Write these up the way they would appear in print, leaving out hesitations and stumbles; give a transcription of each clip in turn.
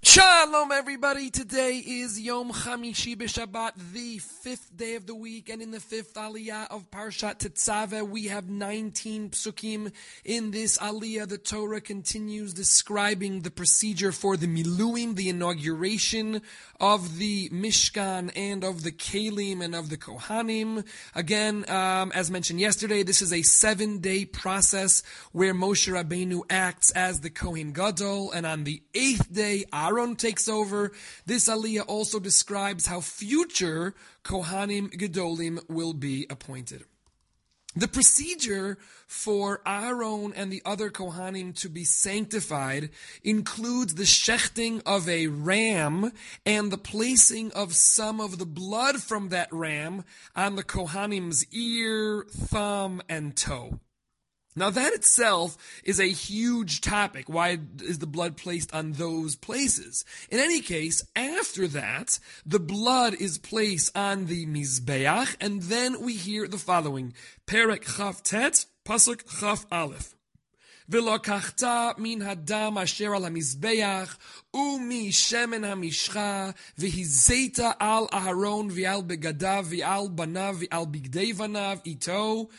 Shalom everybody, today is Yom Chamishi B'Shabbat, the fifth day of the week, and in the fifth aliyah of Parshat Tetzaveh, we have 19 psukim. In this aliyah, the Torah continues describing the procedure for the Miluim, the inauguration of the Mishkan and of the Kelim and of the Kohanim. Again, as mentioned yesterday, this is a 7-day process where Moshe Rabbeinu acts as the Kohen Gadol, and on the 8th day, Aaron takes over. This aliyah also describes how future Kohanim Gedolim will be appointed. The procedure for Aaron and the other Kohanim to be sanctified includes the shechting of a ram and the placing of some of the blood from that ram on the Kohanim's ear, thumb, and toe. Now that itself is a huge topic. Why is the blood placed on those places? In any case, after that, the blood is placed on the Mizbeach, and then we hear the following. Perek Chaf Tet, Pasuk Chaf Aleph. V'lokachta min hadam asher al hamizbeach umi shemen hamishcha v'hizeita al Aharon v'al begadav v'al banav v'al bigdei vanav ito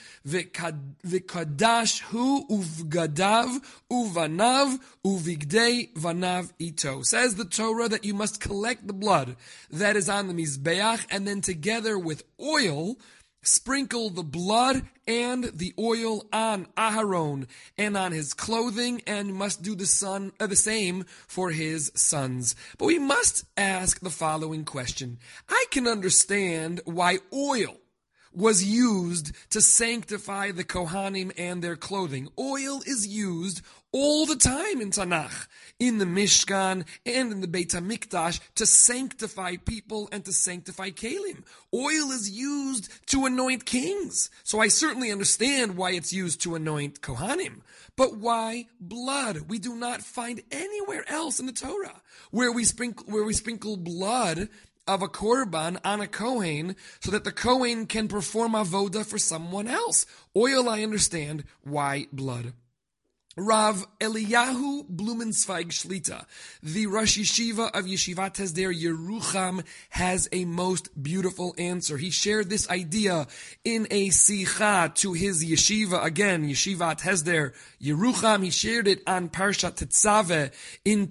v'kadash hu uvgadav uvanav uvigdei vanav ito. Says the Torah that you must collect the blood that is on the mizbeach and then together with oil sprinkle the blood and the oil on Aharon and on his clothing, and must do the same for his sons. But we must ask the following question. I can understand why oil was used to sanctify the Kohanim and their clothing. Oil is used all the time in Tanakh, in the Mishkan and in the Beit HaMikdash, to sanctify people and to sanctify Kelim. Oil is used to anoint kings. So I certainly understand why it's used to anoint Kohanim. But why blood? We do not find anywhere else in the Torah where we sprinkle blood of a korban on a Kohen so that the Kohen can perform avoda for someone else. Oil, I understand. Why blood? Rav Eliyahu Blumenzweig Shlita, the Rosh Yeshiva of Yeshivat Hesder Yerucham, has a most beautiful answer. He shared this idea in a sicha to his yeshiva, again, Yeshivat Hesder Yerucham. He shared it on Parshat Tetzaveh in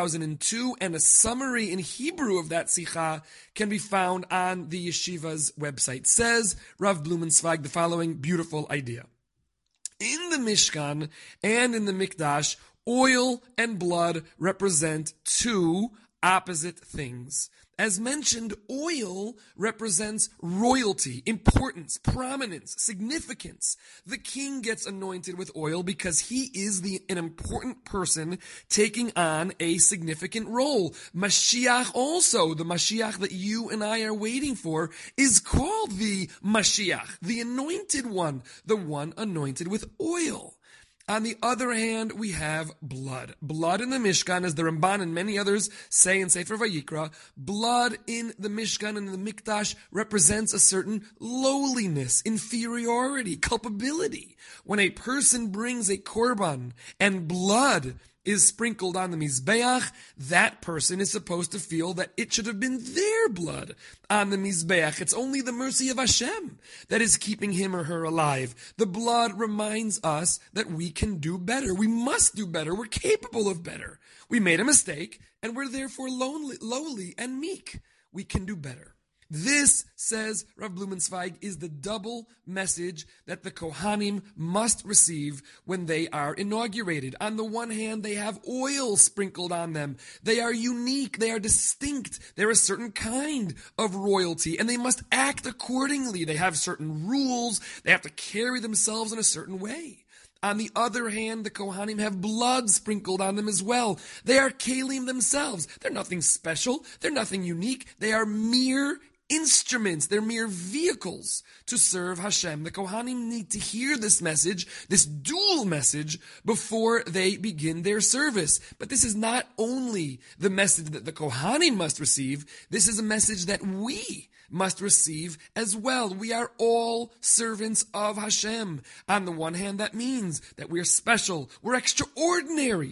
2002, and a summary in Hebrew of that sicha can be found on the yeshiva's website. Says Rav Blumenzweig the following beautiful idea. In the Mishkan and in the Mikdash, oil and blood represent two opposite things. As mentioned, oil represents royalty, importance, prominence, significance. The king gets anointed with oil because he is an important person taking on a significant role. Mashiach also, the Mashiach that you and I are waiting for, is called the Mashiach, the anointed one, the one anointed with oil. On the other hand, we have blood. Blood in the Mishkan, as the Ramban and many others say in Sefer Vayikra, blood in the Mishkan and in the Mikdash represents a certain lowliness, inferiority, culpability. When a person brings a korban and blood is sprinkled on the Mizbeach, that person is supposed to feel that it should have been their blood on the Mizbeach. It's only the mercy of Hashem that is keeping him or her alive. The blood reminds us that we can do better. We must do better. We're capable of better. We made a mistake, and we're therefore lowly and meek. We can do better. This, says Rav Blumenzweig, is the double message that the Kohanim must receive when they are inaugurated. On the one hand, they have oil sprinkled on them. They are unique. They are distinct. They're a certain kind of royalty, and they must act accordingly. They have certain rules. They have to carry themselves in a certain way. On the other hand, the Kohanim have blood sprinkled on them as well. They are Kelim themselves. They're nothing special. They're nothing unique. They are mere instruments. They're mere vehicles to serve Hashem. The Kohanim need to hear this message, this dual message, before they begin their service. But this is not only the message that the Kohanim must receive, this is a message that we must receive as well. We are all servants of Hashem. On the one hand, that means that we are special, we're extraordinary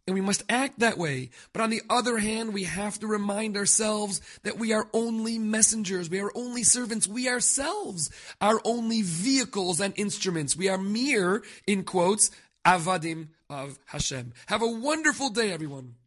and we must act that way. But on the other hand, we have to remind ourselves that we are only messengers. We are only servants. We ourselves are only vehicles and instruments. We are mere, in quotes, avadim of Hashem. Have a wonderful day, everyone.